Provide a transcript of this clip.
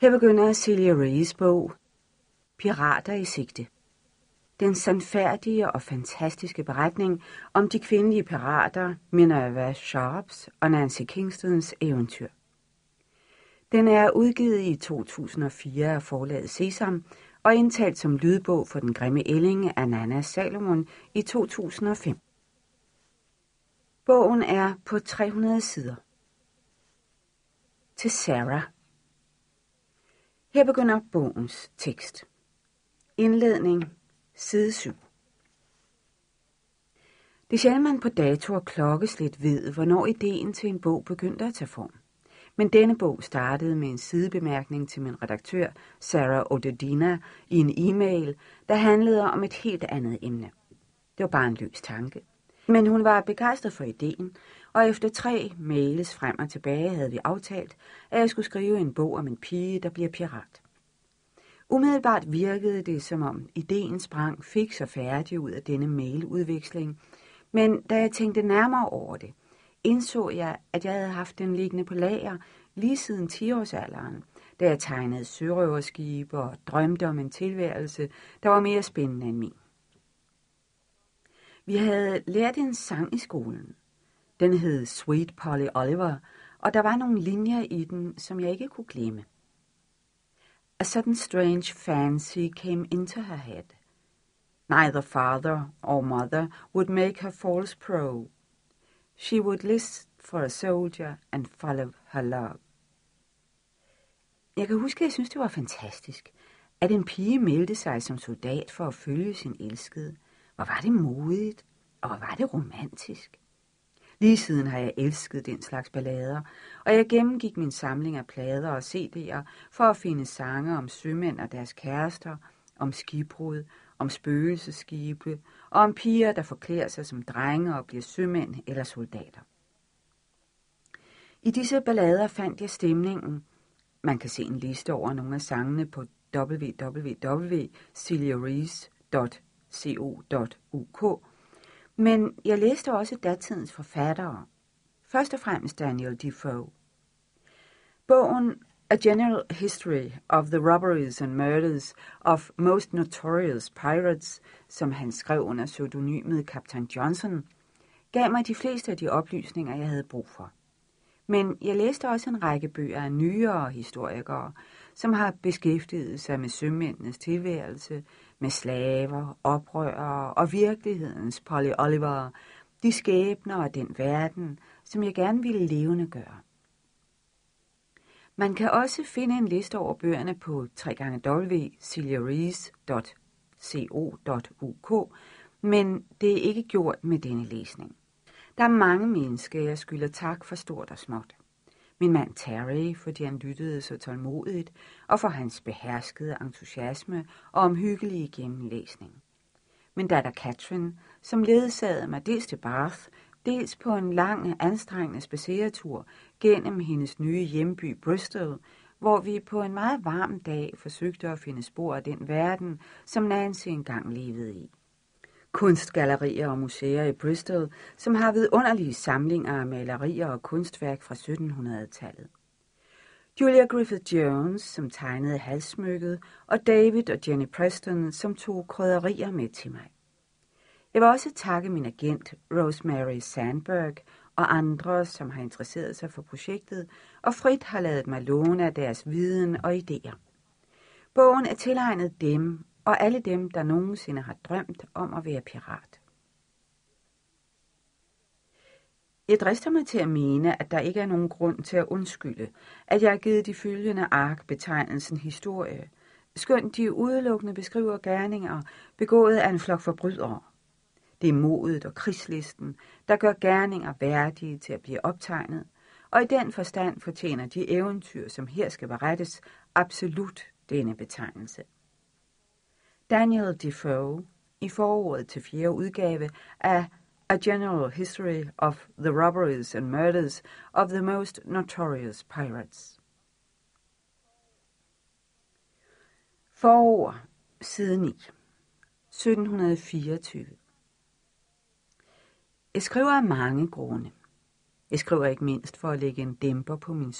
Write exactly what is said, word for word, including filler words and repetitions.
Her begynder Celia Rees bog, Pirater i sigte. Den sandfærdige og fantastiske beretning om de kvindelige pirater Minerva Sharps og Nancy Kingstons eventyr. Den er udgivet i to tusind og fire af forlaget Sesam og indtalt som lydbog for Den grimme ælling af Nanna Salomon i to tusind og fem. Bogen er på tre hundrede sider. Til Sarah. Her begynder bogens tekst. Indledning, side syv. Det er sjældent, man på dato og klokkeslæt ved, hvornår ideen til en bog begyndte at tage form. Men denne bog startede med en sidebemærkning til min redaktør, Sarah Odedina, i en e-mail, der handlede om et helt andet emne. Det var bare en løs tanke. Men hun var begejstret for ideen, og efter tre mails frem og tilbage havde vi aftalt, at jeg skulle skrive en bog om en pige, der bliver pirat. Umiddelbart virkede det, som om ideen sprang fiks og færdig ud af denne mailudveksling, men da jeg tænkte nærmere over det, indså jeg, at jeg havde haft den liggende på lager lige siden ti-årsalderen, da jeg tegnede sørøverskibe og drømte om en tilværelse, der var mere spændende end min. Vi havde lært en sang i skolen. Den hed Sweet Polly Oliver, og der var nogle linjer i den, som jeg ikke kunne glemme. A sudden strange fancy came into her head. Neither father or mother would make her false pro. She would list for a soldier and follow her love. Jeg kan huske, at jeg synes, det var fantastisk, at en pige meldte sig som soldat for at følge sin elskede. Hvor var det modigt, og hvor var det romantisk. Lige siden har jeg elsket den slags ballader, og jeg gennemgik min samling af plader og C D'er for at finde sange om sømænd og deres kærester, om skibbrud, om spøgelsesskibe og om piger, der forklæder sig som drenge og bliver sømænd eller soldater. I disse ballader fandt jeg stemningen. Man kan se en liste over nogle af sangene på w w w punktum celia rees punktum co punktum u k, men jeg læste også datidens forfattere. Først og fremmest Daniel Defoe. Bogen A General History of the Robberies and Murders of Most Notorious Pirates, som han skrev under pseudonymet Kaptajn Johnson, gav mig de fleste af de oplysninger, jeg havde brug for. Men jeg læste også en række bøger af nyere historikere, som har beskæftiget sig med sømændenes tilværelse, med slaver, oprørere og virkelighedens Polly Oliver, de skæbner og den verden, som jeg gerne ville levende gøre. Man kan også finde en liste over bøgerne på w w w punktum celia rees punktum co punktum u k, men det er ikke gjort med denne læsning. Der er mange mennesker, jeg skylder tak for stort og småt. Min mand Terry, fordi han lyttede så tålmodigt, og for hans beherskede entusiasme og omhyggelige gennemlæsning. Min datter Catherine, som ledsagede mig dels til Bath, dels på en lang, anstrengende spadseretur gennem hendes nye hjemby Bristol, hvor vi på en meget varm dag forsøgte at finde spor af den verden, som Nancy engang levede i. Kunstgallerier og museer i Bristol, som har vidunderlige samlinger af malerier og kunstværk fra syttenhundredetallet. Julia Griffith Jones, som tegnede halssmykket, og David og Jenny Preston, som tog krydderier med til mig. Jeg vil også takke min agent Rosemary Sandberg og andre, som har interesseret sig for projektet, og frit har ladet mig låne af deres viden og idéer. Bogen er tilegnet dem, og alle dem, der nogensinde har drømt om at være pirat. Jeg drister mig til at mene, at der ikke er nogen grund til at undskylde, at jeg har givet de følgende ark betegnelsen historie, skønt de udelukkende beskriver gerninger begået af en flok forbrydere. Det er modet og krigslisten, der gør gerninger værdige til at blive optegnet, og i den forstand fortjener de eventyr, som her skal berettes, absolut denne betegnelse. Daniel Defoe i forordet til fjerde udgave af A General History of the Robberies and Murders of the Most Notorious Pirates. Forord, side ni, sytten fireogtyve. Jeg skriver af mange grunde. Jeg skriver ikke mindst for at lægge en dæmper på min